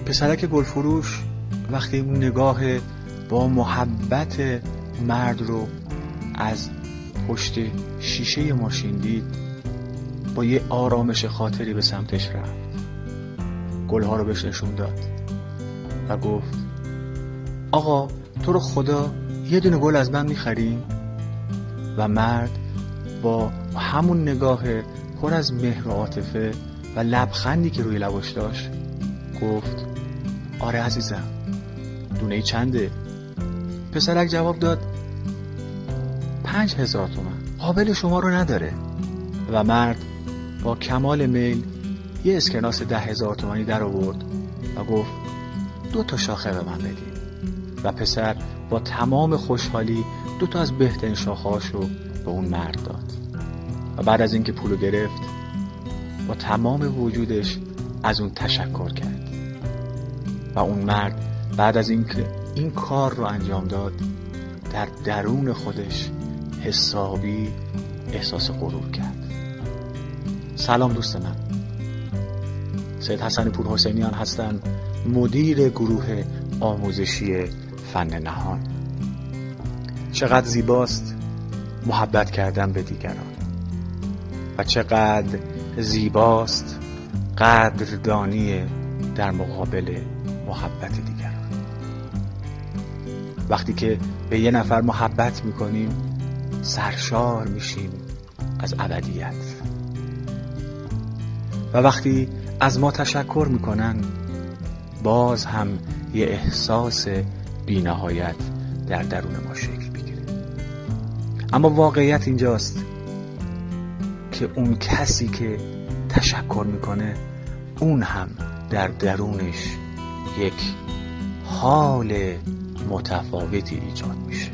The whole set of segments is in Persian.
پسرک گلفروش وقتی اون نگاه با محبت مرد رو از پشت شیشه ماشین دید، با یه آرامش خاطری به سمتش رفت، گلها رو بهش نشون داد و گفت آقا تو رو خدا یه دونه گل از من میخری؟ و مرد با همون نگاه پر از مهر و عاطفه و لبخندی که روی لباش داشت گفت آره عزیزم، دونه چنده؟ پسرک جواب داد 5000 تومان، قابل شما رو نداره. و مرد با کمال میل یه اسکناس 10,000 تومانی در آورد و گفت 2 شاخه به من بدید. و پسر با تمام خوشحالی 2 از بهترین شاخه‌هاش رو به اون مرد داد. و بعد از اینکه پولو گرفت با تمام وجودش از اون تشکر کرد. و اون مرد بعد از اینکه این کار رو انجام داد در درون خودش حسابی احساس غرور کرد. سلام دوست من، سید حسن پورحسینیان هستم، مدیر گروه آموزشی فن نهان. چقدر زیباست محبت کردن به دیگران و چقدر زیباست قدردانی در مقابل محبت دیگران. وقتی که به یه نفر محبت میکنیم سرشار میشیم از ابدیت و وقتی از ما تشکر میکنن باز هم یه احساس بی‌نهایت در درون ما شکل میگیره. اما واقعیت اینجاست که اون کسی که تشکر میکنه اون هم در درونش یک حال متفاوتی ایجاد میشه.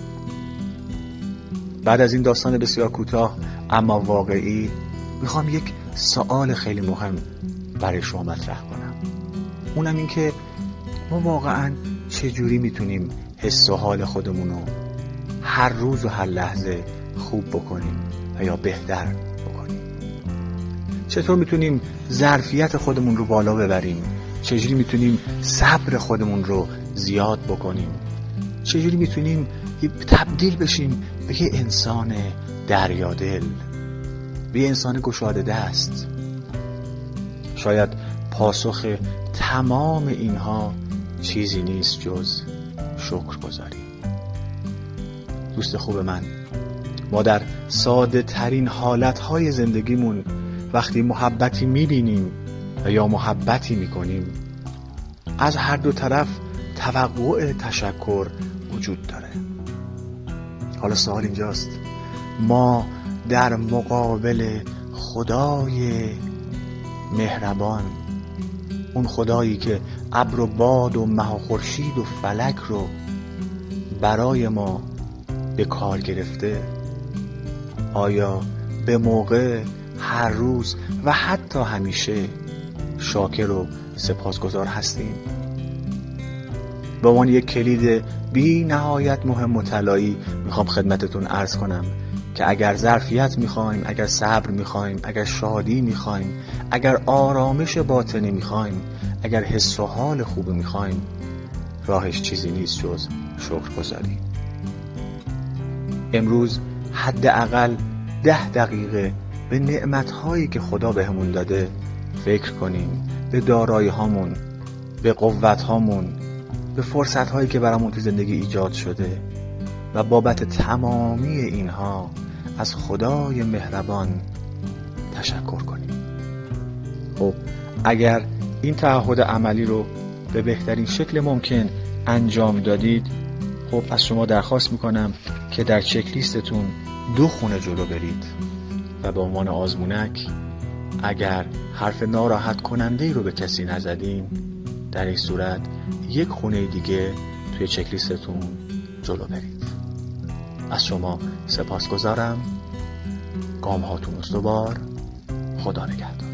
بعد از این داستان بسیار کوتاه اما واقعی میخوام یک سوال خیلی مهم برای شما مطرح کنم. اونم این که ما واقعا چجوری میتونیم حس و حال خودمون رو هر روز و هر لحظه خوب بکنیم و یا بهتر بکنیم؟ چطور میتونیم ظرفیت خودمون رو بالا ببریم؟ چجوری میتونیم صبر خودمون رو زیاد بکنیم؟ چجوری میتونیم تبدیل بشیم به یه انسان دریادل، به یه انسان گشاده دست؟ شاید پاسخ تمام اینها چیزی نیست جز شکرگزاری. دوست خوب من، ما در ساده ترین حالتهای زندگیمون وقتی محبتی میبینیم و یا محبتی میکنیم از هر دو طرف توقع تشکر وجود داره. حالا سوال اینجاست، ما در مقابل خدای مهربان، اون خدایی که ابر و باد و مه و خورشید و فلک رو برای ما به کار گرفته، آیا به موقع هر روز و حتی همیشه شاکر و سپاسگزار هستیم؟ به عنوان یک کلید بی نهایت مهم و طلایی میخوام خدمتتون عرض کنم که اگر ظرفیت میخوایم، اگر صبر میخوایم، اگر شادی میخوایم، اگر آرامش باطنی میخوایم، اگر حس و حال خوب میخوایم، راهش چیزی نیست جز شکرگزاری. امروز حداقل 10 دقیقه به نعمت‌هایی که خدا بهمون داده فکر کنیم، به دارایی‌هامون، به قوت‌هامون، به فرصت‌هایی که برامون تو زندگی ایجاد شده و بابت تمامی اینها از خدای مهربان تشکر کنیم. خب اگر این تعهد عملی رو به بهترین شکل ممکن انجام دادید، خب از شما درخواست میکنم که در چک لیستتون 2 خونه جلو برید و به عنوان آزمونک اگر حرف ناراحت کننده رو به کسی نزدین، در این صورت 1 خونه دیگه توی چک لیستتون جلو برید. از شما سپاسگزارم. گام هاتون استوار. خدا نگهدار.